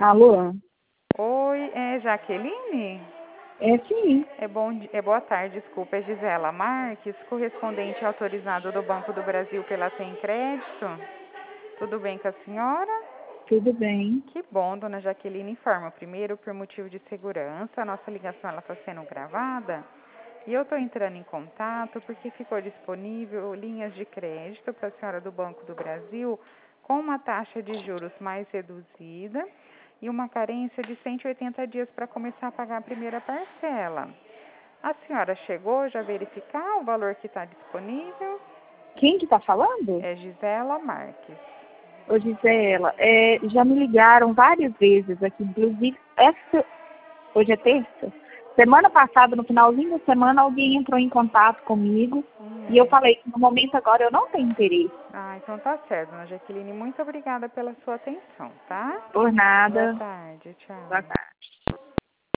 Alô? Oi, é Jaqueline? É sim. Boa tarde, desculpa, é Gisela Marques, correspondente autorizado do Banco do Brasil pela Tem Crédito. Tudo bem com a senhora? Tudo bem. Que bom, dona Jaqueline, informa. Primeiro, por motivo de segurança, a nossa ligação está sendo gravada e eu estou entrando em contato porque ficou disponível linhas de crédito para a senhora do Banco do Brasil com uma taxa de juros mais reduzida e uma carência de 180 dias para começar a pagar a primeira parcela. A senhora chegou já a verificar o valor que está disponível? Quem que tá falando? É Gisela Marques. Ô, Gisela, já me ligaram várias vezes aqui, inclusive hoje é terça. Semana passada, no finalzinho da semana, alguém entrou em contato comigo e eu falei que no momento agora eu não tenho interesse. Ah, então tá certo, dona Jaqueline. Muito obrigada pela sua atenção, tá? Por nada. Boa tarde, tchau. Boa tarde.